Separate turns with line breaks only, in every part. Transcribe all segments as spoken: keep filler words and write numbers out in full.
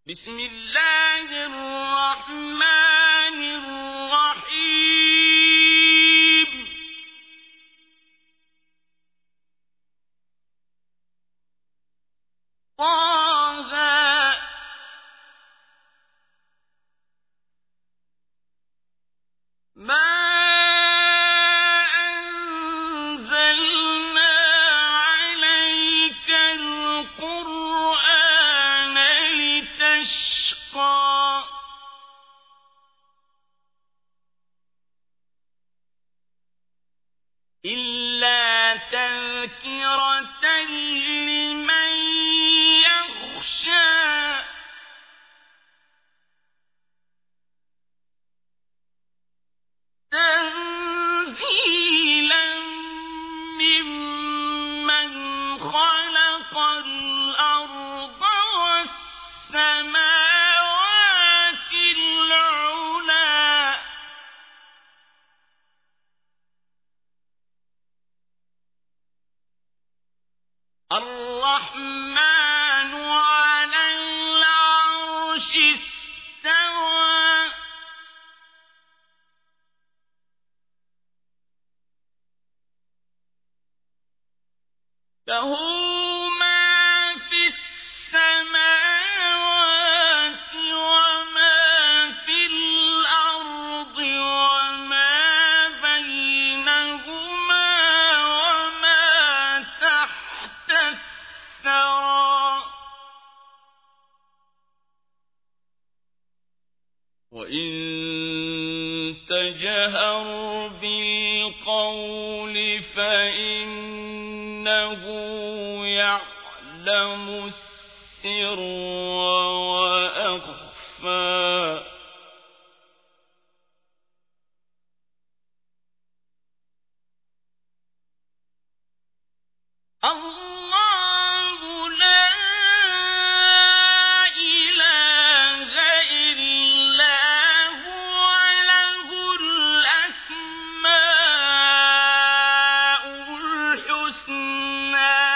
بسم الله الرحمن الرحيم طه ما أنزلنا عليك القرآن لتشقى إلا تذكرة لمن يخشى تنزيلا ممن خلق الأرض والسماوات العلى الرحمن على العرش استوى له ما في السماوات وما في الأرض وما بينهما وما تحت الثرى وإن تجهر بالقول فإنه يعلم السر وأخفى الله لا إله إلا هو له الأسماء الحسنى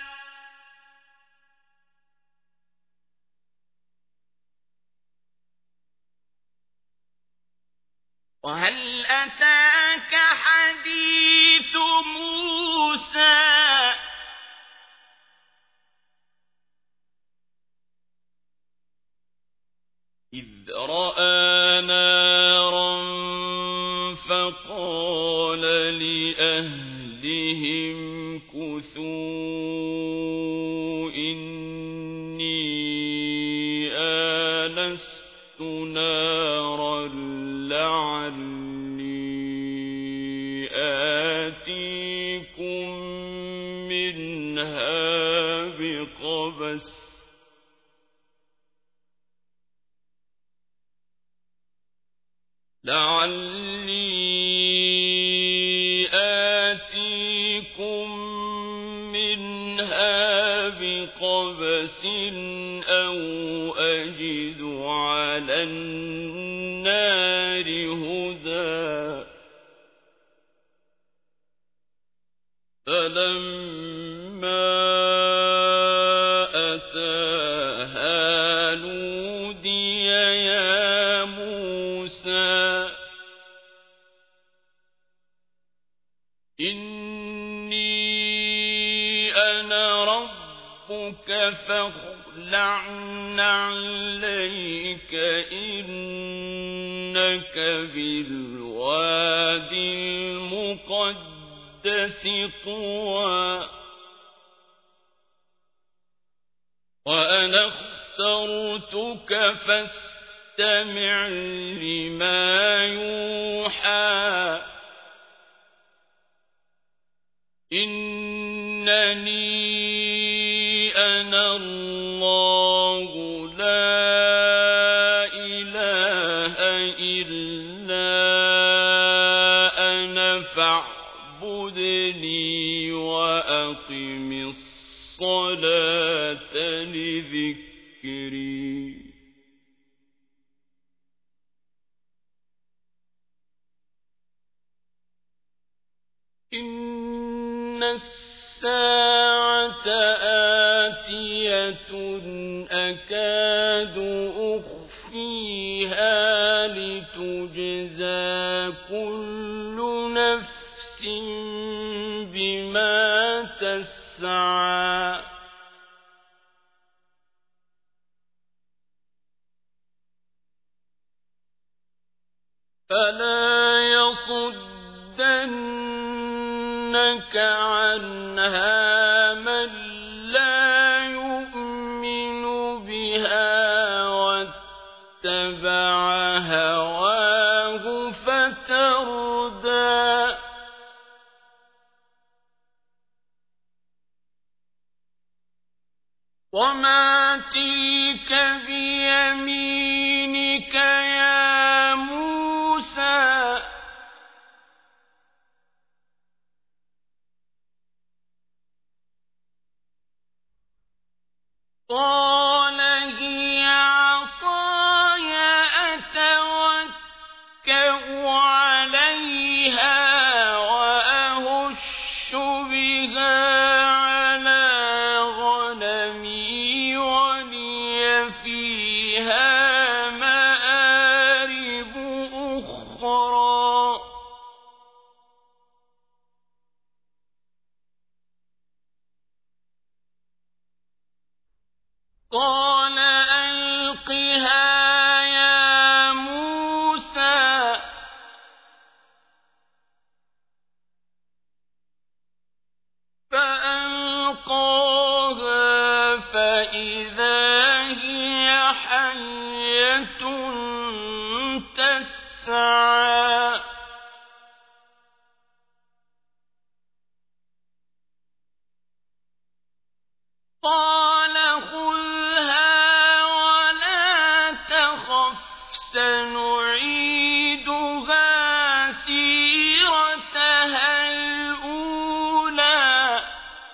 وهل أتاك حديث موسى إذ رأى نارا فقال لأهلهم كثوا إني آنست نارا لعلي آتيكم منها بقبس لعلي آتيكم منها بقبس أو أجد على النار هدى فلما أتاها نودي يا موسى إني أنا ربك فاخلع نعليك إنك بالوادي المقدس طوى وأنا اخترتك فاستمع لما يوحى إنني أنا الله لا إله إلا أنا فاعبدني وأقم الصلاة لذكري إن الساعة خافية أكاد أخفيها لتجزى كل نفس بما تسعى فلا يصدنك عنها من لا يؤمن بها واتبع هواه فتردى وما تلك بيمينك يا موسى قال هي عصاي أتوكأ عليها وأهش بها على غنمي ولي فيها مآرب أخرى قال ألقها يا موسى فألقاها فإذا هي حية تسعى قال خذها ولا تخف سنعيدها سيرتها الأولى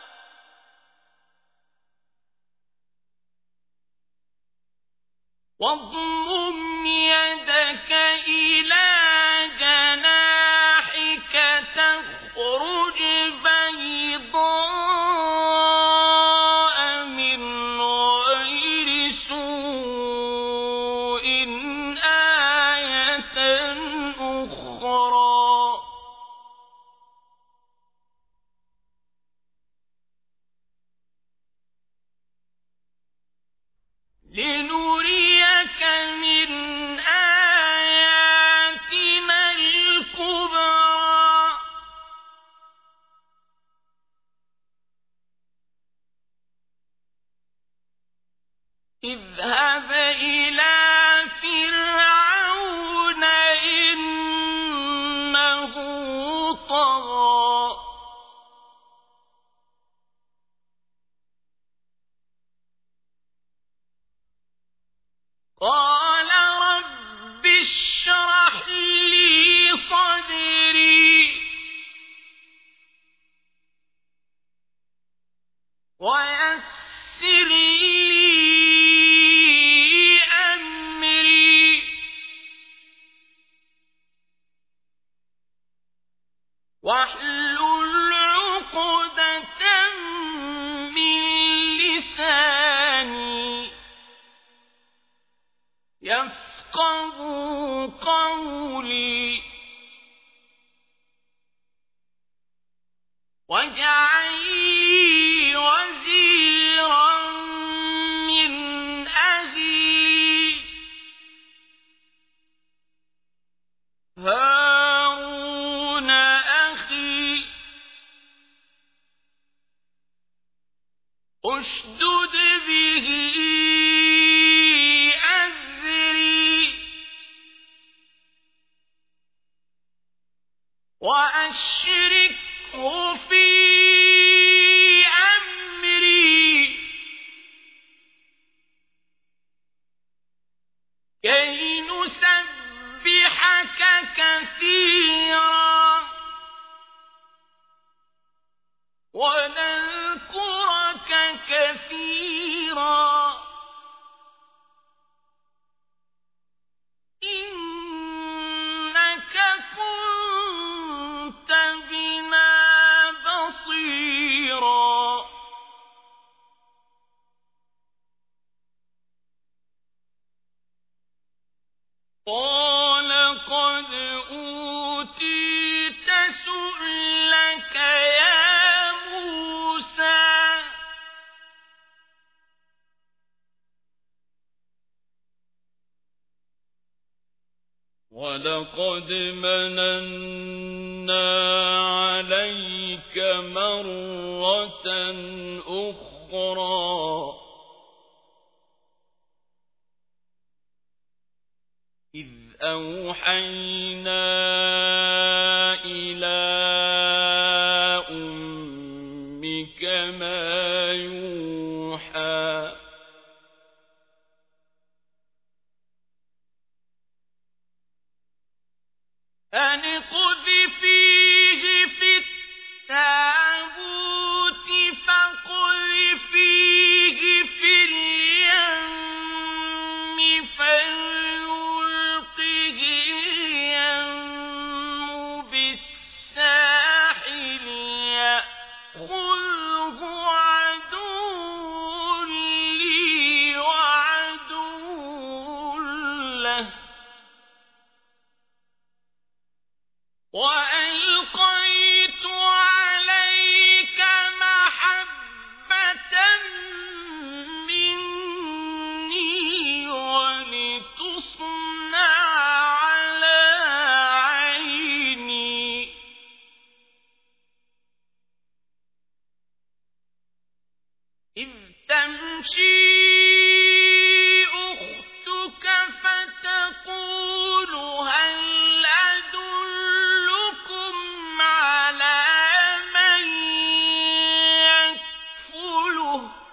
واضمم يدك إلى جناحك تخرج بيضاء من غير سوء آية أخرى لنريك من آياتنا الكبرى اذهب إلى فرعون إنه طغى قال رب اشرح لي صدري ويسر لي أمري واحلل عقدة من لساني يفقهوا قولي واجعل لي وزيرا من أهلي هارون أخي اشدد به أزري وأشركه في أمري كي نسبحك كثيرا ونذكرك كثيرا إنك كنت بنا بصيرا
وَلَقَدْ مَنَنَّا عَلَيْكَ مَرَّةً أُخْرَى إِذْ أَوْحَيْنَا إِلَى أُمِّكَ مَا يُوحَىٰ
أَنِ اقْذِفِيهِ فِي التَّابُوتِ فَاقْذِفِيهِ فِي الْيَمِّ فَلْيُلْقِهِ الْيَمُّ بِالسَّاحِلِ يَأْخُذْهُ عَدُوٌّ لِّي وَعَدُوٌّ لَّهُ وَأَلْقَيْتُ عَلَيْكَ مَحَبَّةً مِّنِّي وَلِتُصْنَعَ عَلَىٰ عَيْنِي إِذْ تَمْشِي أُخْتُكَ فَتَقُولُ هَلْ أَدُلُّكُمْ عَلَىٰ مَن يَكْفُلُهُ ۖ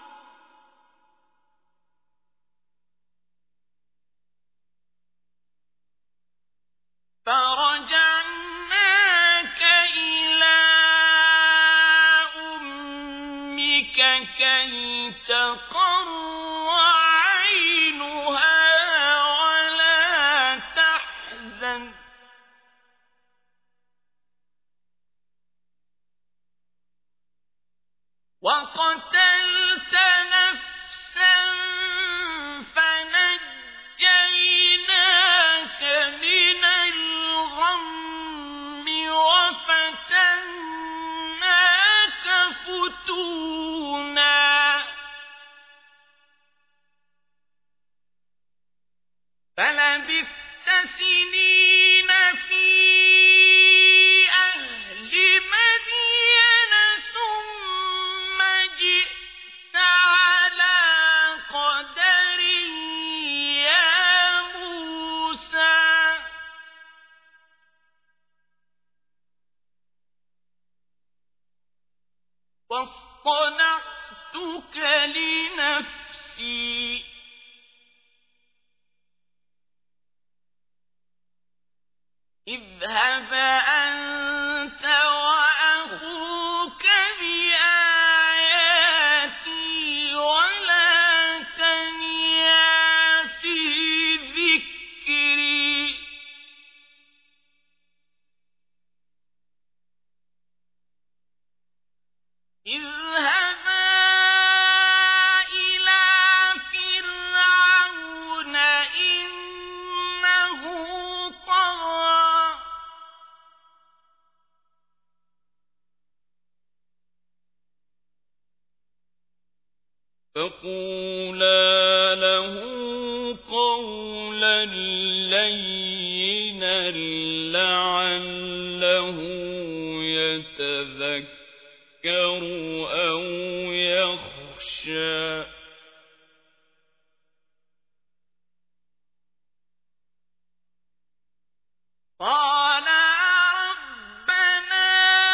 فَرَجَعْنَاكَ إِلَىٰ أُمِّكَ كَيْ تَقَرَّ عَيْنُهَا وَلَا تَحْزَنَ ۚ وَقَتَلْتَ نَفْسًا فَنَجَّيْنَاكَ مِنَ الْغَمِّ وَفَتَنَّاكَ فُتُونًا فَلَبِثْتَ سِنِينَ فِي أَهْلِ مَدْيَنَ ثُمَّ جِئْتَ عَلَىٰ قَدَرٍ يَا مُوسَىٰ وَاصْطَنَعْتُكَ لِنَفْسِي اذْهَبْ أَنتَ وَأَخُوكَ بِآيَاتِي وَلَا تَنِيَا فِي ذِكْرِي اذْهَبَا إِلَىٰ فِرْعَوْنَ إِنَّهُ طَغَىٰ
فَقُولَا لَهُ قَوْلًا لَّيِّنًا لَّعَلَّهُ يَتَذَكَّرُ أَوْ يَخْشَىٰ
قَالَا رَبَّنَا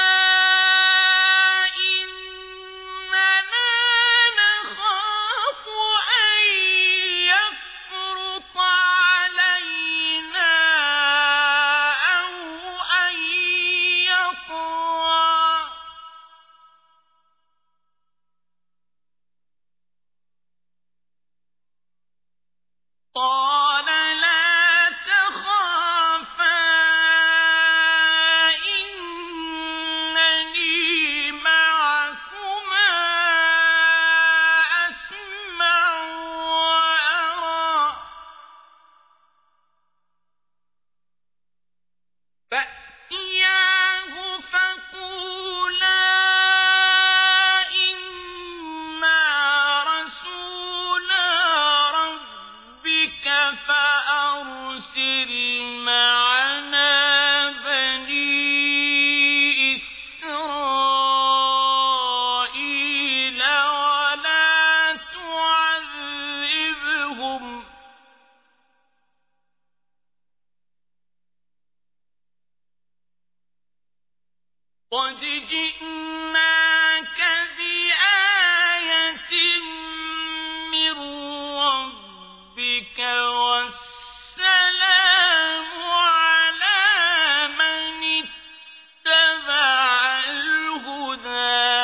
إِنَّنَا نَخَافُ أَن يَفْرُطَ عَلَيْنَا أَوْ أَن يَطْغَىٰ قَالَ لَا تَخَافَا إِنَّنِي مَعَكُمَا أَسْمَعُ وَأَرَىٰ فَأْتِيَاهُ فَقُولَا إِنَّا رَسُولَا رَبِّكَ فَأَرْسِلْ مَعَنَا قد جئناك بآية من ربك والسلام على من اتبع الهدى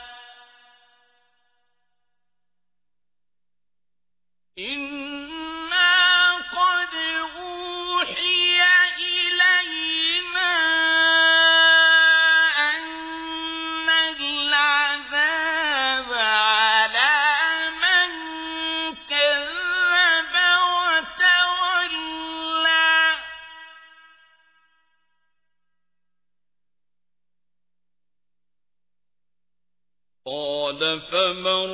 إنا قد أوحي إلينا أن العذاب على من كذب وتولى
قال فمن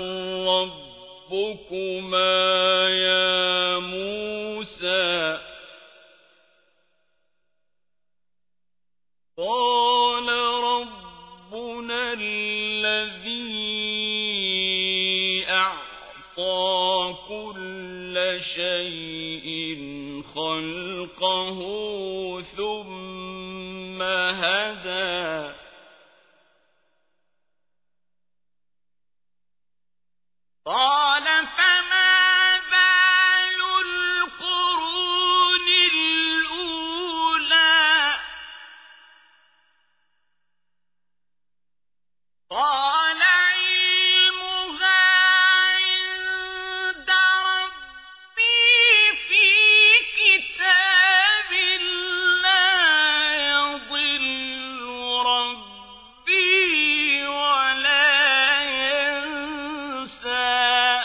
ربكما يا موسى قال ربنا الذي أعطى كل شيء خلقه ثم هدى
قال فما بال القرون الأولى قال علمها عند ربي في كتاب لا يضل ربي ولا ينسى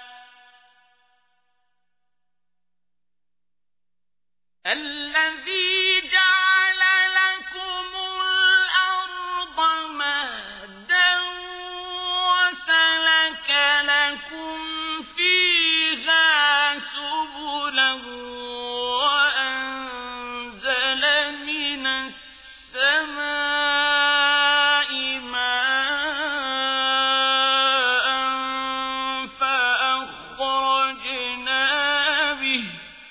الذي جعل لكم الأرض مهدا وسلك لكم فيها سبلا وأنزل من السماء ماء فأخرجنا به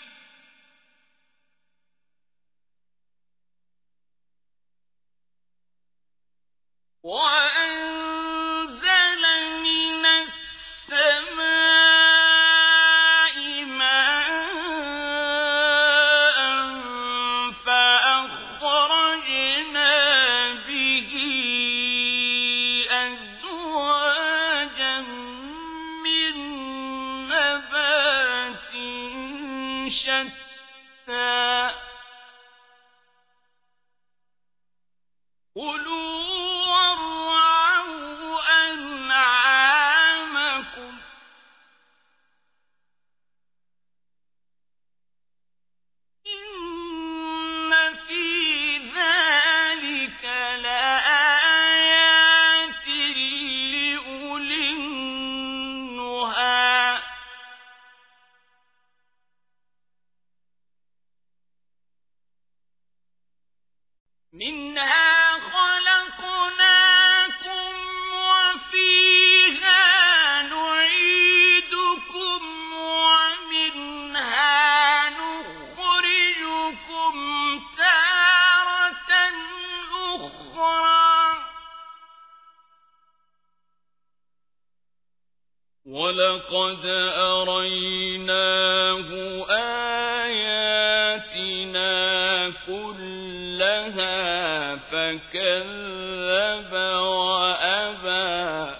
وأنزل من السماء ماء فأخرجنا به أزواجا من نبات شتى كلوا وارعوا أنعامكم إن في ذلك لآيات لأولي النهى منها خلقناكم وفيها نعيدكم ومنها نخرجكم تارة أخرى
ولقد أريناه آياتنا كلها فكذب وأبى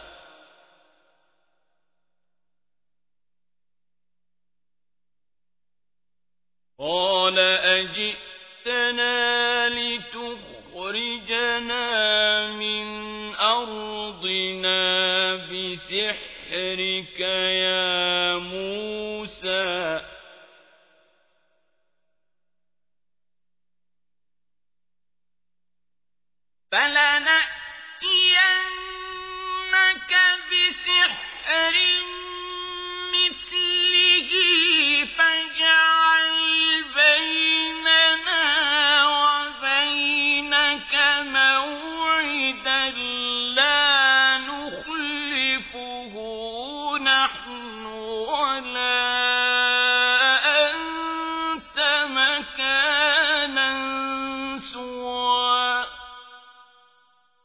قال أجئتنا لتخرجنا من أرضنا بسحرك يا موسى
فلنأتينك بسحر مثله فاجعل بيننا وبينك موعدا لا نخلفه نحن ولا أنت مكانا سوى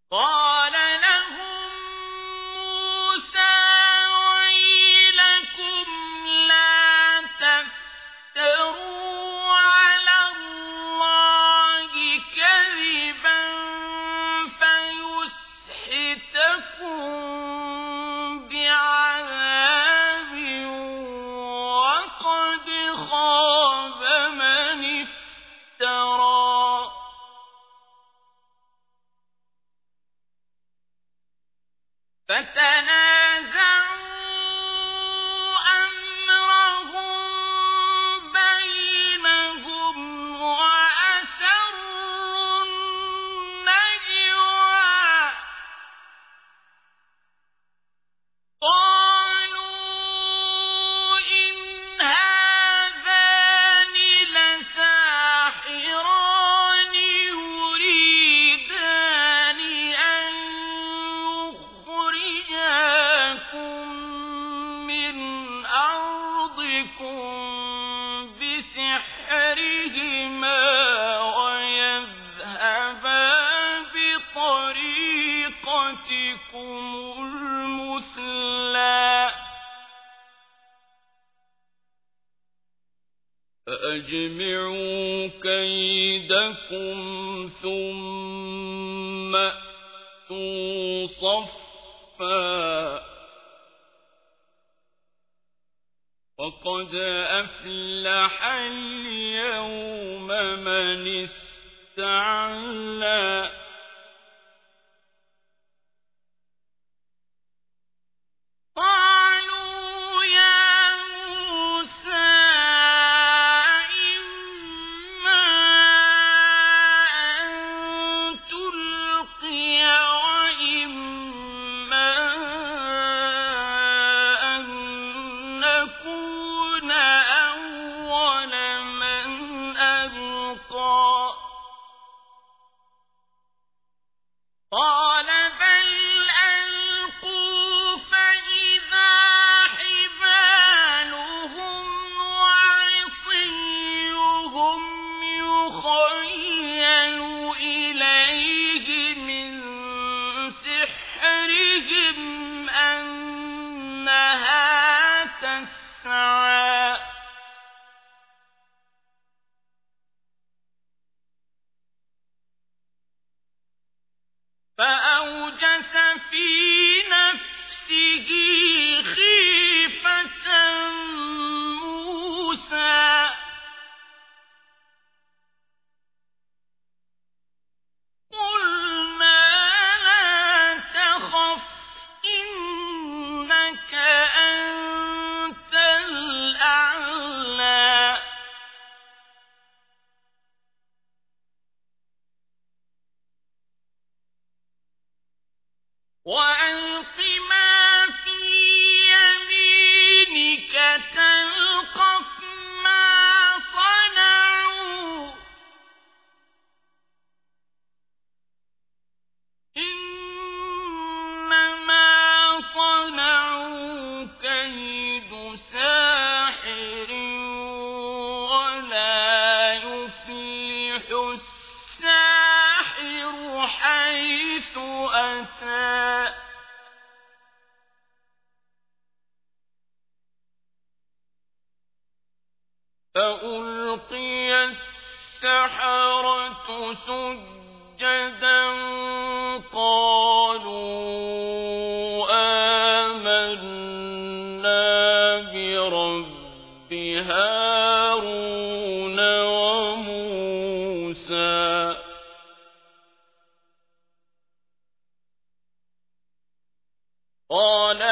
قال لهم موسى ويلكم لا تفتروا على الله كذبا فيسحتكم بعذاب وقد خاب من افترى فتنازعوا أمرهم بينهم وأسروا النجوى قالوا إن هذان لساحران يريدان أن يخرجاكم من أرضكم بسحرهما ويذهبا بطريقتكم المثلى فأجمعوا كيدكم ثم أتوا صفا وقد أفلح اليوم من استعلى قالوا يا موسى إما أن تلقي وإما أن نكون أول من ألقى قال بل ألقوا فإذا حبالهم وعصيهم يخيل إليه من سحرهم أنها تسعى فأوجس في نفسه خيفة موسى قلنا لا تخف إنك أنت الأعلى وألق ما في يمينك تلقف ما صنعوا إنما صنعوا كيد ساحر ولا يفلح الساحر حيث أتى فألقي السحرة سجدا قالوا آمنا برب هارون وموسى قال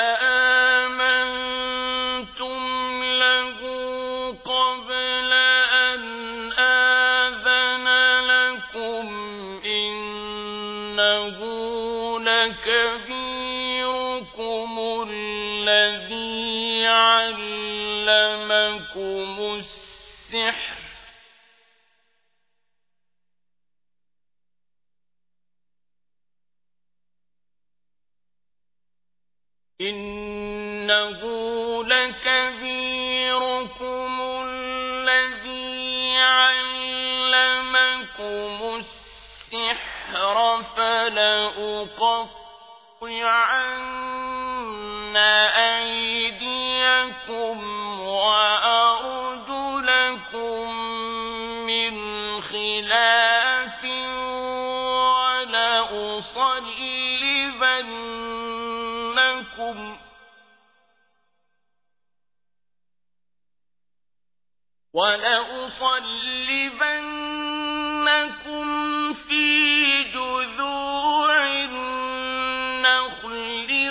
آمنتم له قبل أن آذن لكم إنه لكبيركم الذي علمكم السحر إنه لكبيركم الذي علمكم السحر السحر فلأقطعن أيديكم وأرجلكم من خلاف ولأصلبنكم ولأصلبنكم في جذوع النخل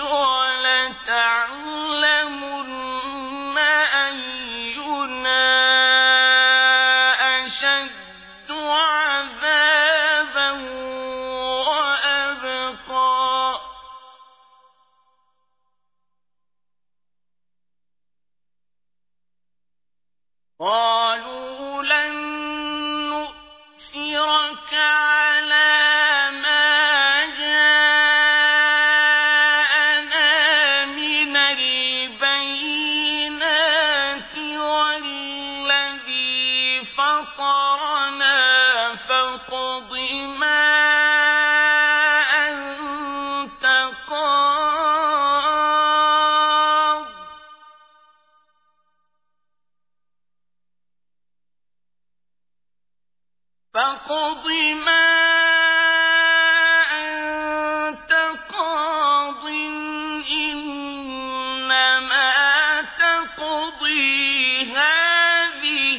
ولتعلمن أينا أشد عذابا وأبقى قالوا لن نؤثرك على ما جاءنا من البينات والذي فطرنا فاقض ما أنت قاض فاقض ما أنت قاض إنما تقضي هذه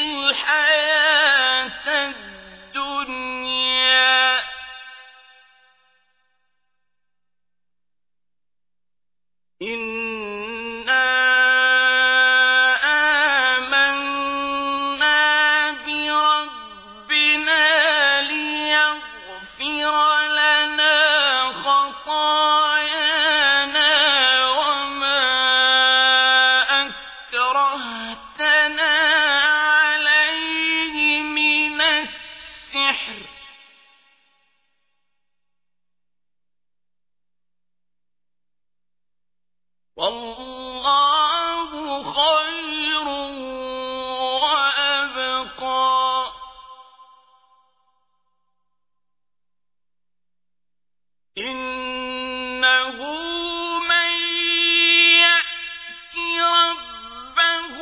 الحياة الدنيا إنا آمنا بربنا ليغفر لنا خطايانا وما أكرهتنا عليه من السحر والله خير وأبقى إنه من يأت ربه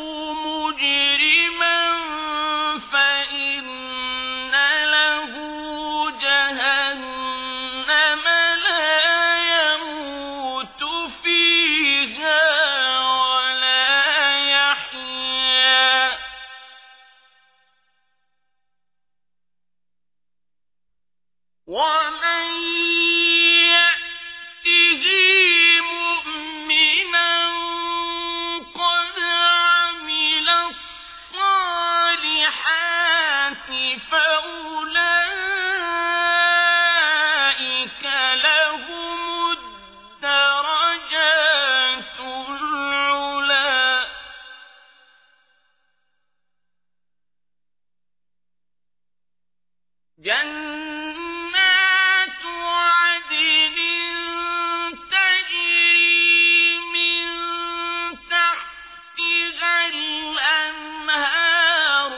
مجرما فإن له جهنم لا يموت فيها ولا يحيا ومن يأته مؤمنا قد عمل الصالحات فأولئك لهم الدرجات العلى جنات عدن تجري من تحتها الأنهار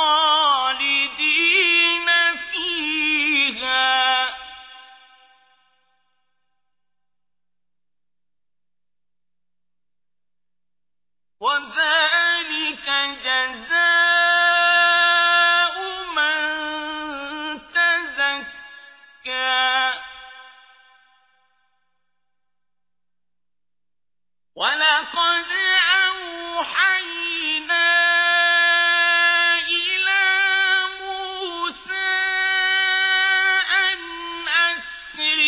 خالدين فيها وذلك جزاء من تزكى ولقد أوحينا إلى موسى أن أسر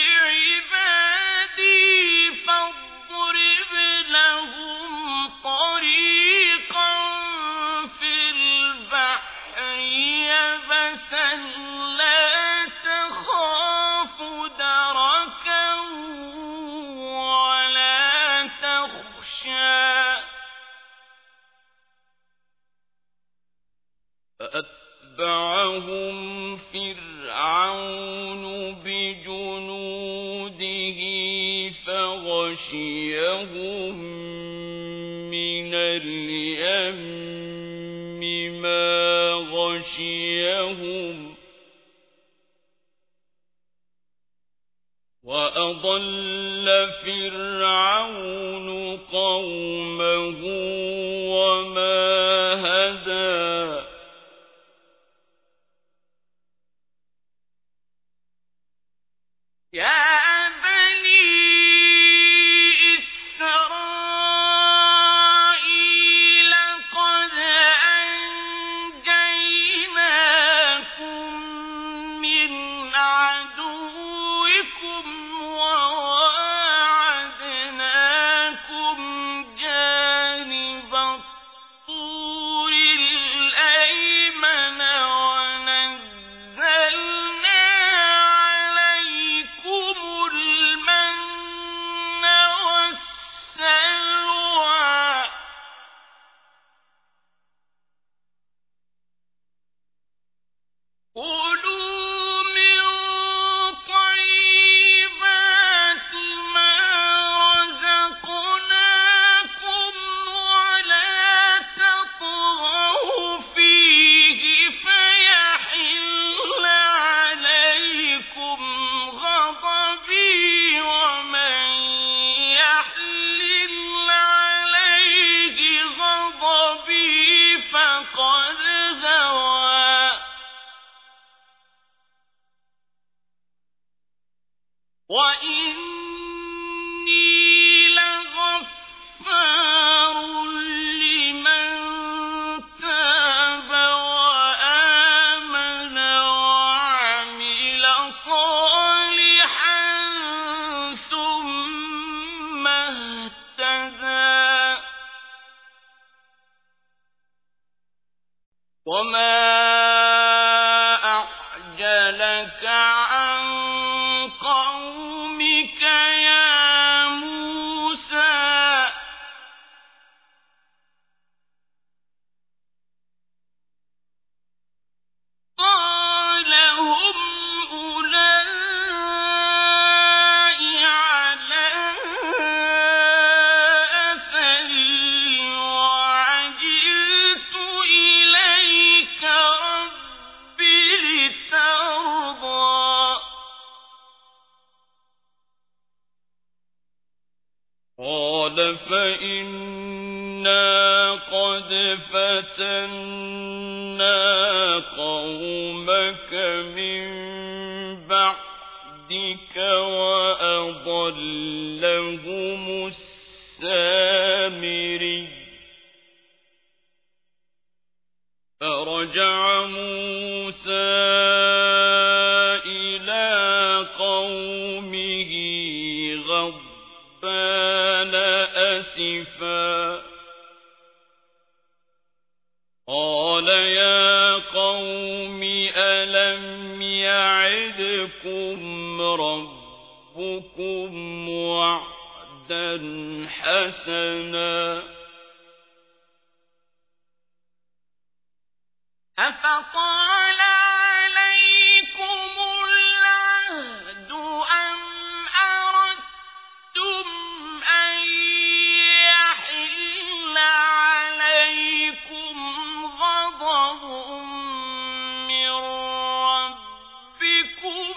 بعبادي فاضرب لهم طريقا في البحر يبسا لا تخاف دركا ولا تخشى فأتبعهم فرعون بجنوده فغشيهم من اليم ما غشيهم وأضل فرعون قومه وما هدى يا وما أعجلك عن قومك يا موسى قال هم أولئك على أثري وعجلت إليك رب لترضى قال فإنا قد فتنا قومك من بعدك وأضلهم السامري فرجع موسى إلى قومه غضبان أسفا قال يا قوم ألم يعدكم ربكم وعدا حسنا أفطال عليكم العهد أم أردتم أن يحل عليكم غضب من ربكم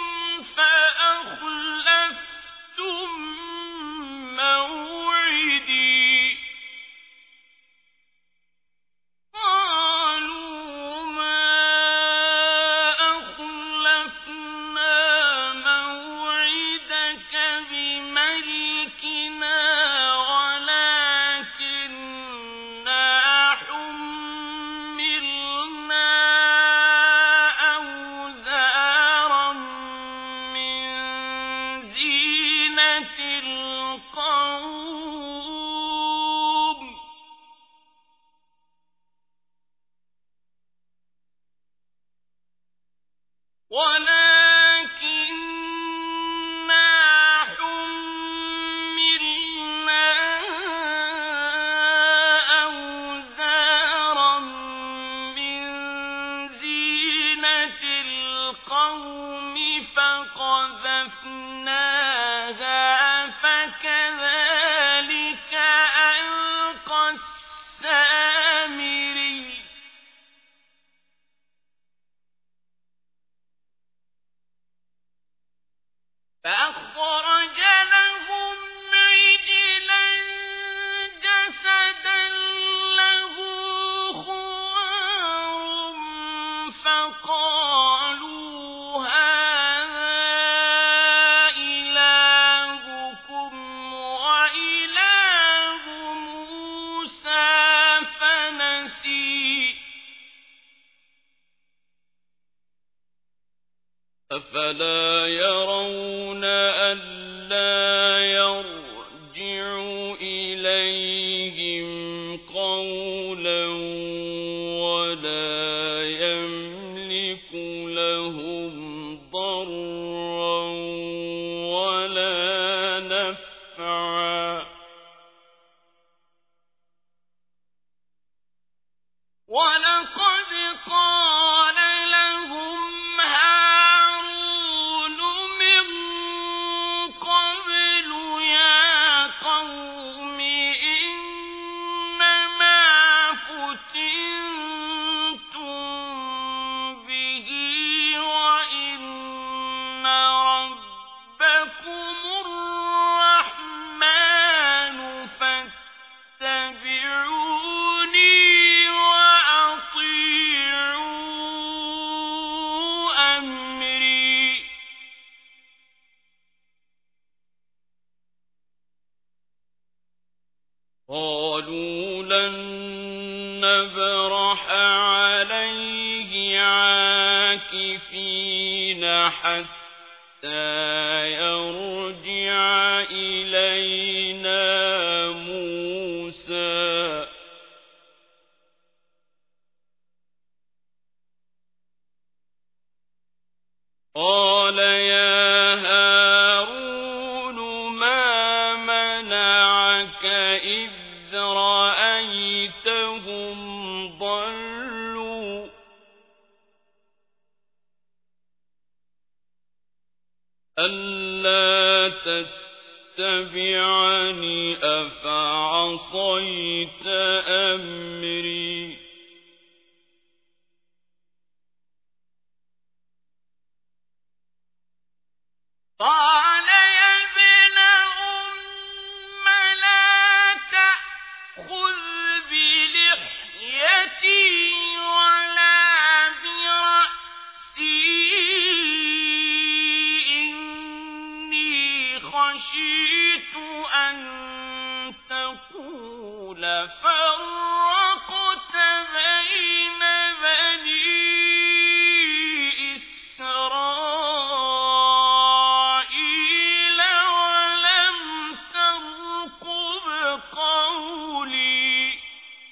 فأخلفتم موعدي قالوا ما أخلفنا موعدك بملكنا ولكننا حملنا أوزارا من زينة القوم ولكننا حملنا أوزارا من زينة القوم فقذفناها فكذلك ألقى السامري فأخرج لهم عجلا جسدا له خوار فقالوا هذا إلهكم وإله موسى فنسي أفلا يرون ألا يرجع إليهم قولا ولا يملك لهم ضرا ولا نفعا ولقد قال لهم هارون من قبل يا قوم إنما فتنتم به وإن ربكم الرحمن فاتبعوني وأطيعوا أمري قالوا لن نبرح عليه عاكفين حتى يرجع إلينا موسى قال يا هارون ما منعك إذ رأيتهم ضلوا ألا تتبعني أفعصيت أمري قال يا ابن أم لا تأخذ بلحيتي ولا برأسي إني خشيت أن تقول فرقت بين بني إسرائيل ولم ترقب قولي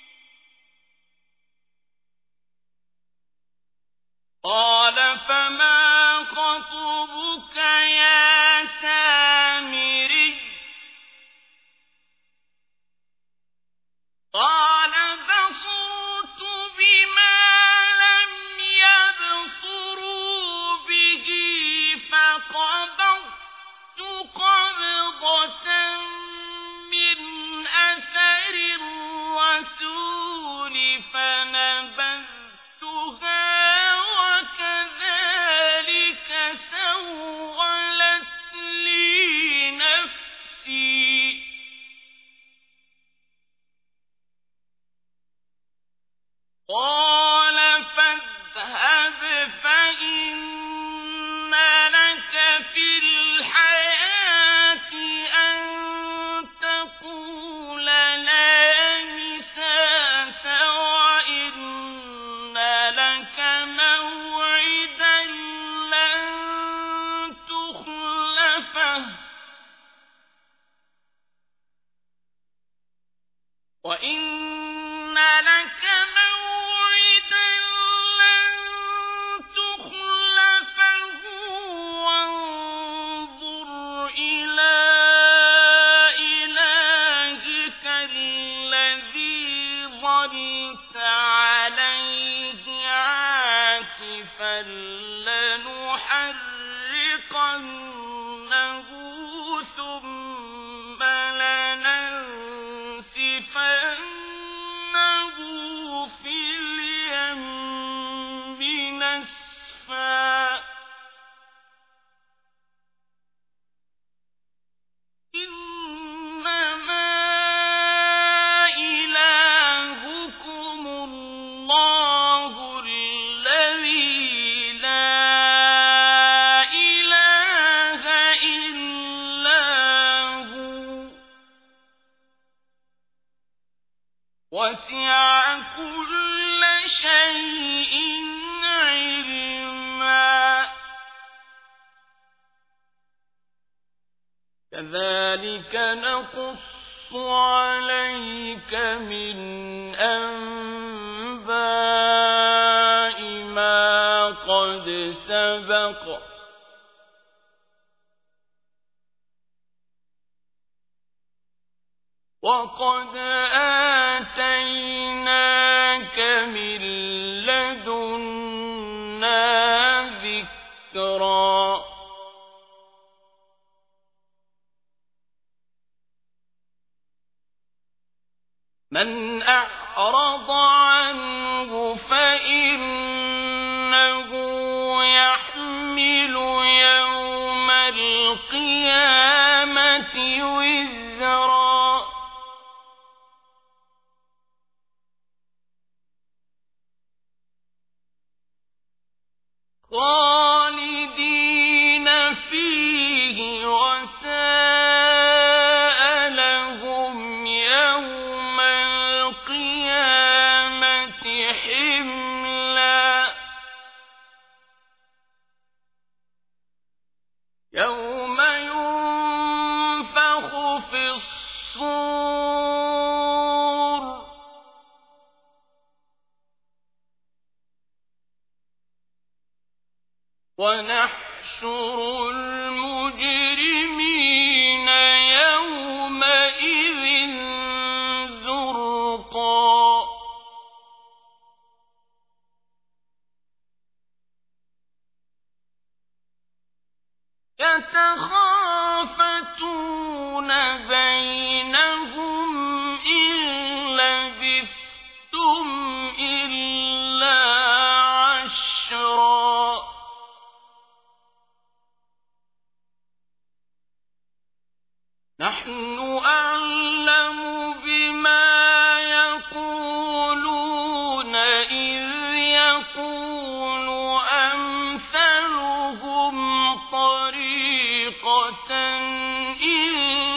قال فما خطبك يا سامري قال بصرت بما لم يبصروا به فقبضت قبضة من أثر الرسول فنبذتها وكذلك سولت لي نفسي قال فاذهب فإن لك في الحياة أن تقول لا مساس وإن لك موعدا لن تخلفه وإن لك موعدا لن تخلفه وانظر إلى إلهك الذي ظلت عليه عاكفا لنحرقنه كذلك نقص عليك من أنباء ما قد سبق وقد آتيناك من لدنا ذكرا من أعرض عنه فإنه يحمل يوم القيامة وزرا خالدين فيه وساء لهم يوم القيامة حملا يوم ينفخ في الصور ونحشر المجرمين يومئذ زرقا يتخافتون بينهم إن لبثتم إلا عشرا نحن أعلم بما يقولون إذ يقول أمثلهم طريقة إن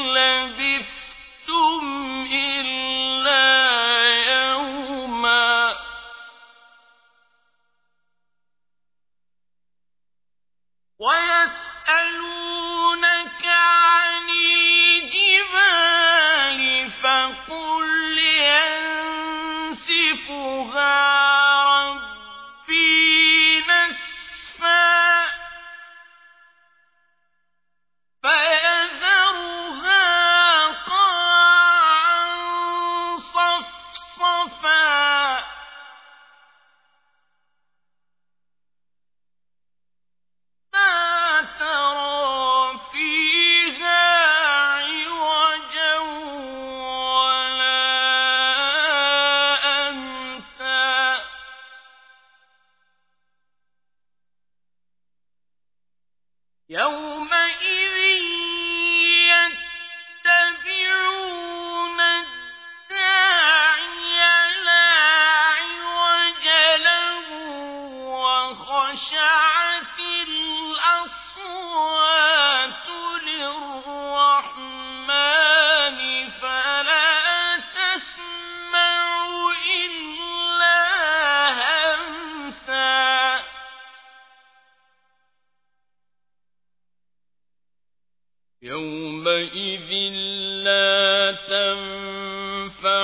لبثتم إلا يوما ويسألونك عن الجبال فقل ينسفها ربي نسفا فيذرها قاعا صفصفا لا ترى فيها عوجا ولا أمتا يومئذ يتبعون الداعي لا عوج له وخشعت الأصوات للرحمن فلا تسمع إلا همسا يومئذ لا تنفع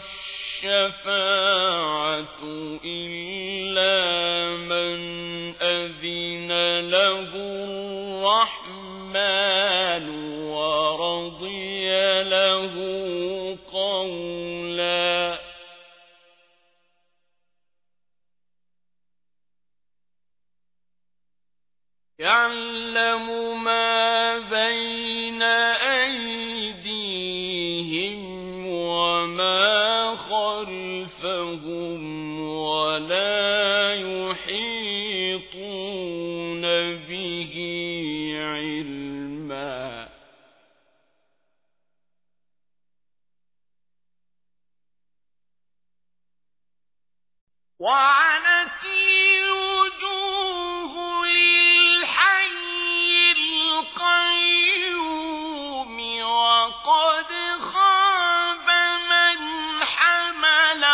الشفاعة إلا من أذن له الرحمن ورضي له قولا يعلم ما بين أيديهم وما خلفهم ولا يحيطون به علما وعنت الوجوه للحي القيوم وقد خاب من حمل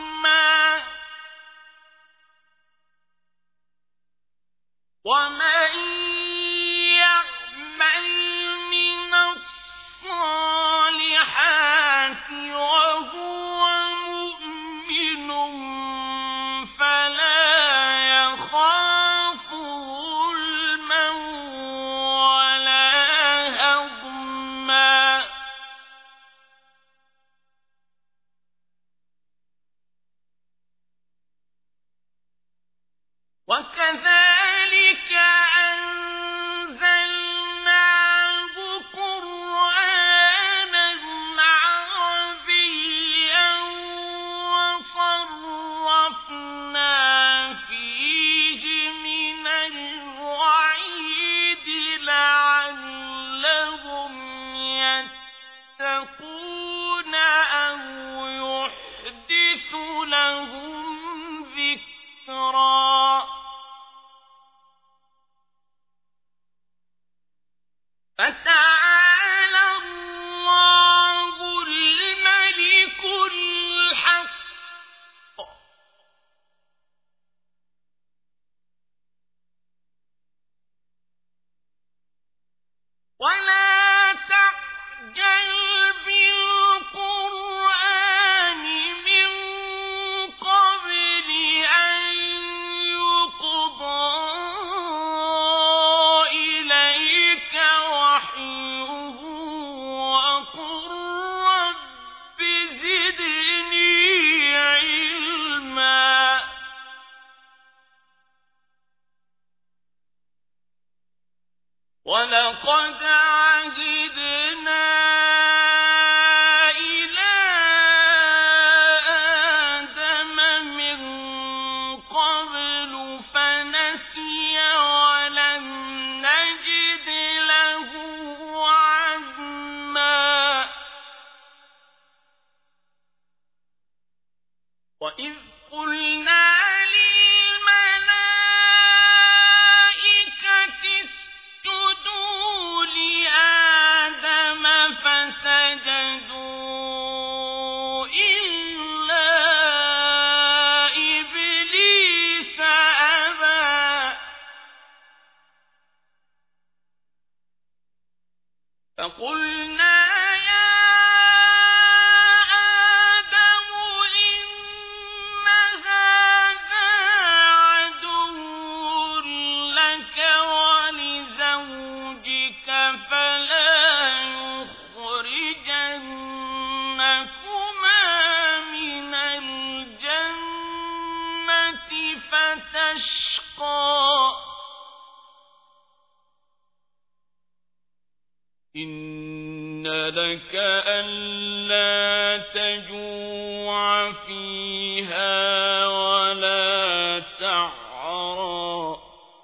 ظلما ومن فتعالى الله الملك الحق ولا تعجل بالقرآن من قبل أن يقضى إليك وحيه وقل رب زدني علما ولقد عهدنا إلى آدم من قبل فنسي ولم نجد له عزما وإذ قلنا اسجدوا لآدم فسجدوا إلا إبليس أبى فقلنا يا آدم إن هذا عدو لك ولزوجك فلا يخرجنكما من الجنة فتشقى إن لك ألا تجوع فيها ولا تعرى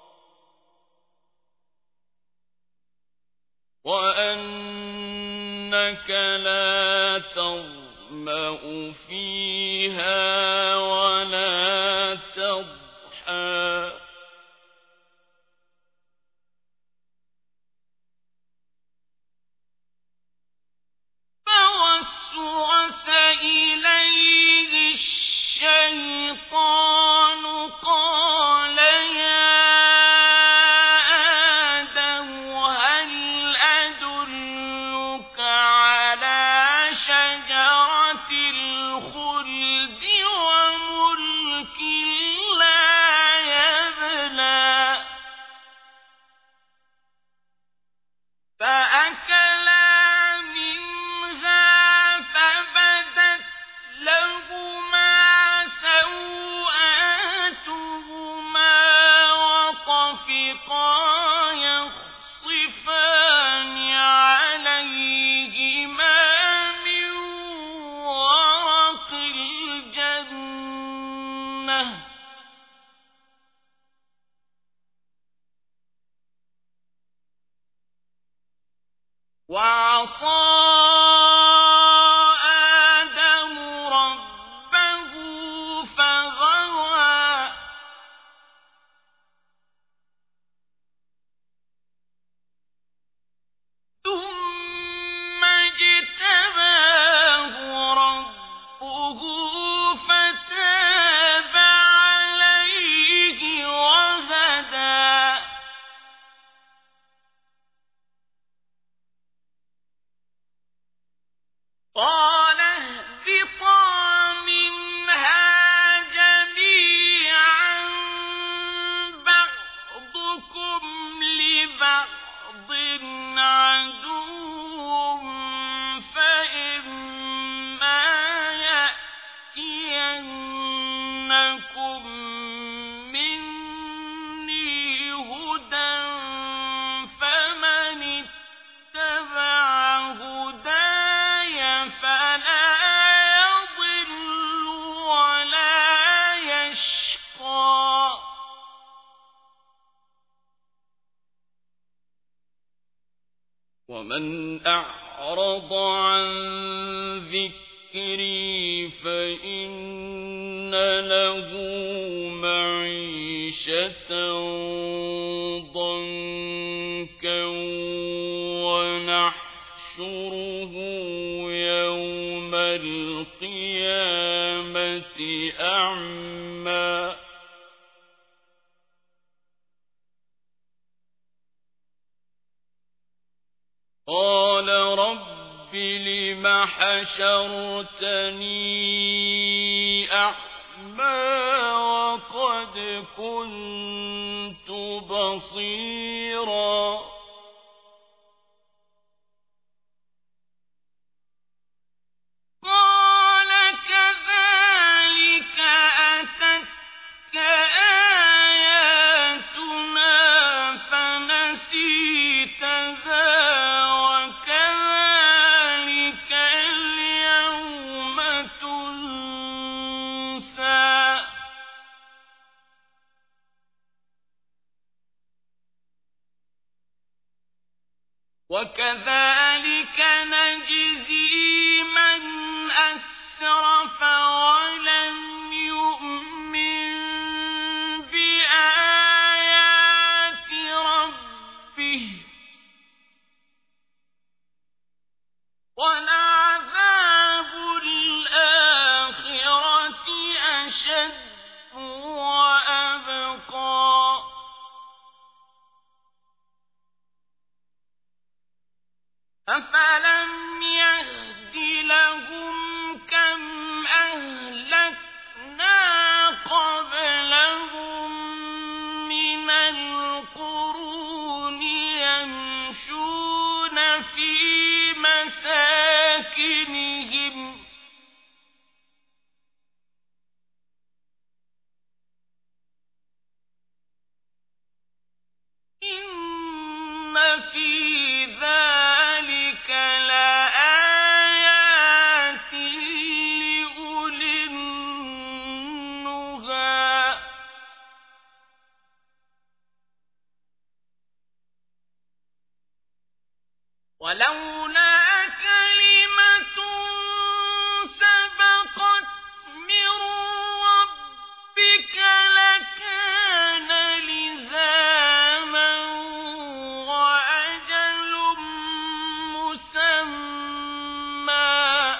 وأنك لا تظمأ فيها ولا تضحى فوسوس إليه الشيطان قال يا آدم هل أدلك على شجرة الخلد وملك لا يبلى فأكلا لهما سوآتهما وطفقا يخصفان عليهما من ورق الجنة وعصى قال اهبطا منها جميعا بعضكم لبعض عدو فإما يأتينكم مني هدى فمن اتبع هداي فلا يضل ولا يشقى ومن أعرض عن ذكري فإن له معيشة ضنكا ونحشره يوم القيامة أعمى قال رب لم حشرتني أعمى وقد كنت بصيرا قال كذلك أتتك آياتنا فنسيتها وكذلك اليوم تنسى وكذلك نجزي من أسرف ولم يؤمن بآيات ربه ولعذاب الآخرة أشد وأبقى أفلم يهد لهم كم أهلكنا قبلهم من القرون يمشون في مساكنهم إن في ذلك لآيات لأولي النهى ولولا كلمة سبقت من ربك لكان لزاما وأجل مسمى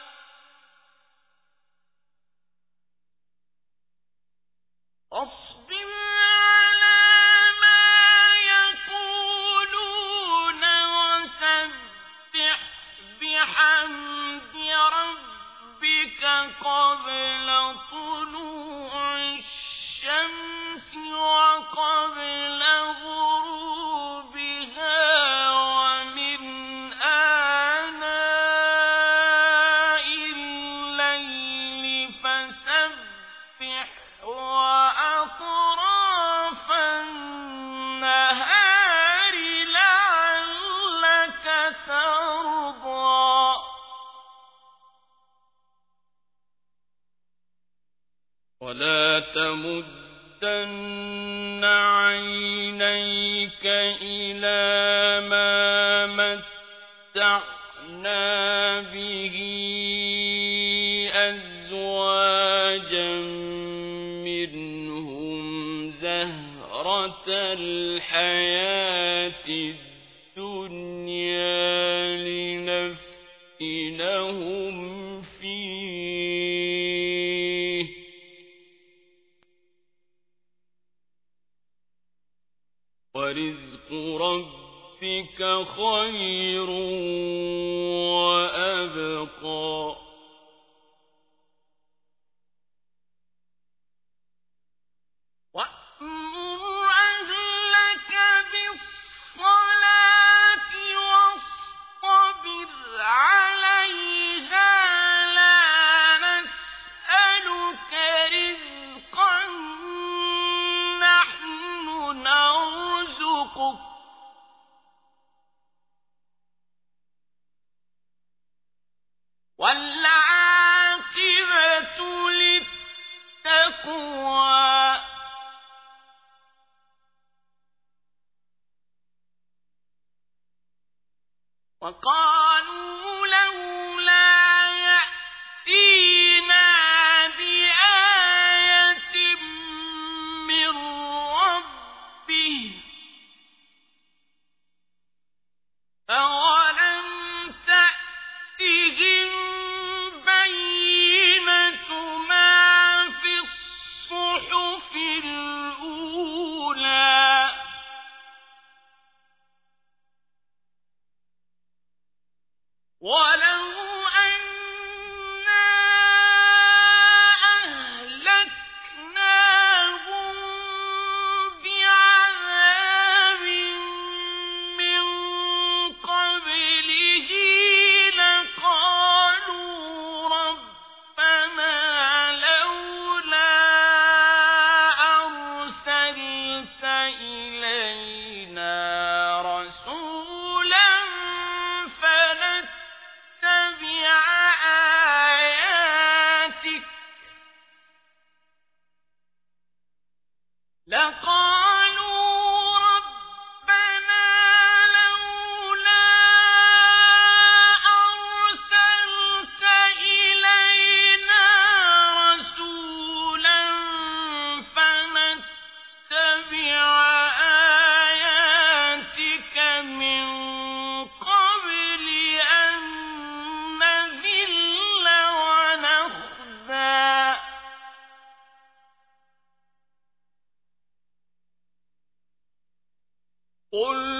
اصبر على ما يقولون وسبح بحمد ربك قبل طلوع الشمس وقبل غروبها ومن آناء الليل فسبح وأطراف النهار لعلك ترضى ولا تمدن عينيك إلى ما متعنا به أزواجا منهم زهرة الحياة الدنيا لنفتنهم فيه ورزق ربك خير وأبقى وأمر أهلك بالصلاة واصطبر عليها لا نسألك رزقا نحن نرزقك والعاقبة للتقوى وقالوا لولا يأتينا بآية من ربه أولم ولو أنا أهلكناهم بعذاب من قبله لقالوا ربنا لولا أرسلت إلينا رسولا فنتبع آياتك لقالوا ربنا لولا أرسلت إلينا رسولا فنتبع آياتك من قبل أن نذل ونخزى قل